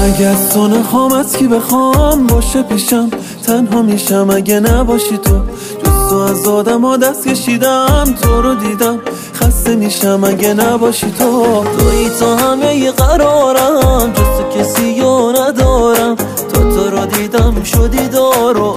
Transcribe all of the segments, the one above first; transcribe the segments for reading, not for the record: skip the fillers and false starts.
اگه از تو نخوام از کی بخوام باشه پیشم، تنها میشم اگه نباشی تو. جز تو از آدم ها دست کشیدم، تو رو دیدم خسته میشم اگه نباشی تو. تویی تا همه قرارم، جز تو کسی رو ندارم. تو رو دیدم شدی دارو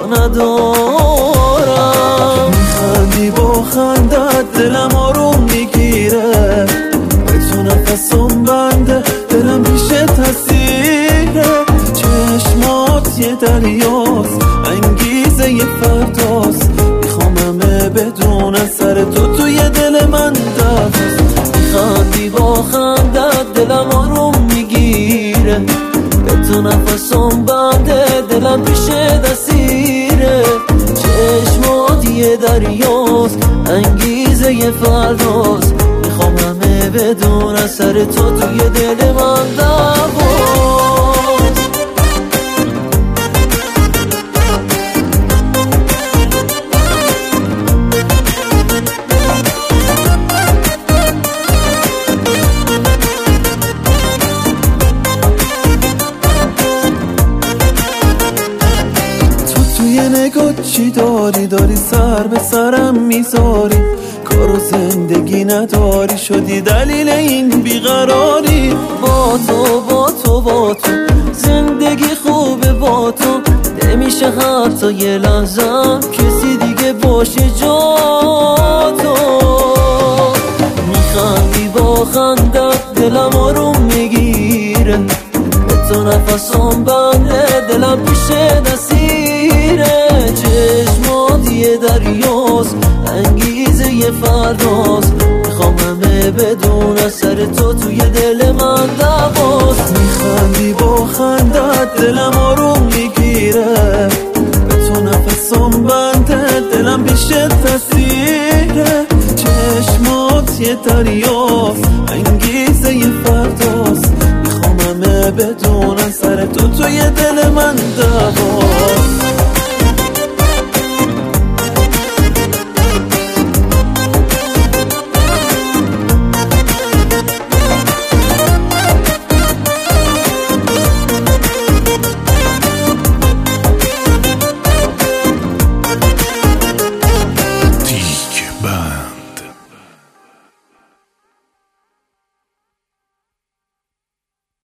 ندارم. میخندی با خندت دلم آروم میگیره، به تو نفسم بنده دلم پیش تاثیره. چشمات یه دریاست، انگیزه یه فرداست. میخوام همه بدون سر تو توی دل من دفت. میخندی با خندت دلم آروم میگیره، به تو نفسم بنده دلم پیش دستیره. چشمات یه دریاست، انگیزه یه فرداست. میخوام همه بدون سر تو توی دل من دفت. نگاه چی داری سر به سرم میذاری. کار و زندگی نداری، شدی دلیل این بیقراری. با تو زندگی خوبه، با تو نمیشه حتی یه لحظه کسی دیگه باشه جا تو. میخندی با خندت دلم آروم میگیره، به تو نفسم بنده دلم پیش نسیره. چشمات یه دریاست، انگیزه یه فرداست. میخوام همه بدون سر تو توی دل من دواست. میخندی با خندت دلم آروم میگیره، به تو نفسم بنده دلم پیش تاثیره. چشمات یه دریاست، انگیزه یه فرداست. میخوام همه بدون سر تو توی دل من دواست.